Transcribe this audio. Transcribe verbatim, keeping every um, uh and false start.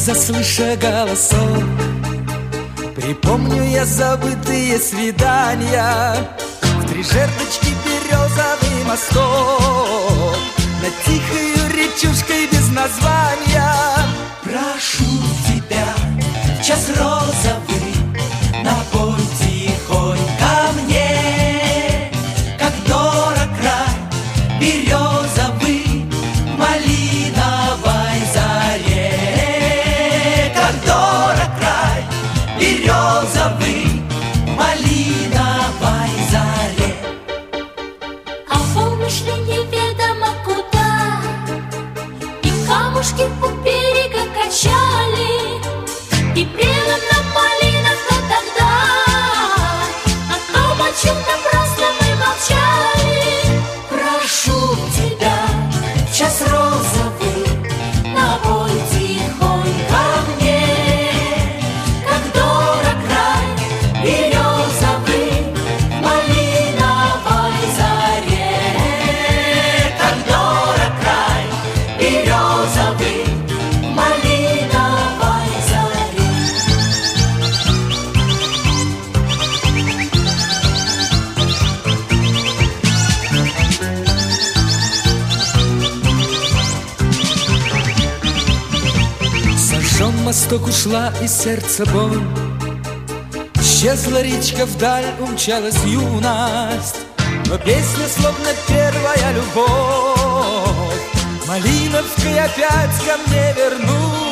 заслыша голосов, припомню я забытые свидания в три жердочки березовый мостов, над тихою речушкой без названия. Прошу тебя, час розовый, напой тихонь ко мне, как дорог край березовый в малиновой заре, как дорог край березовый в малиновой заре. А волны шли неведомо куда, и камушки у берега качали, и прелом на малинах то тогда, о том, о чем напрасно мы молчали. Прошу тебя, в час розовый, напой тихонь ко мне, как дорог край березовый в малиновой заре, как дорог край березовый в малиновой заре. Сожжен мосток, ушла из сердца боль, исчезла речка вдаль, умчалась юность, но песня словно первая любовь малиновкой опять ко мне вернулась.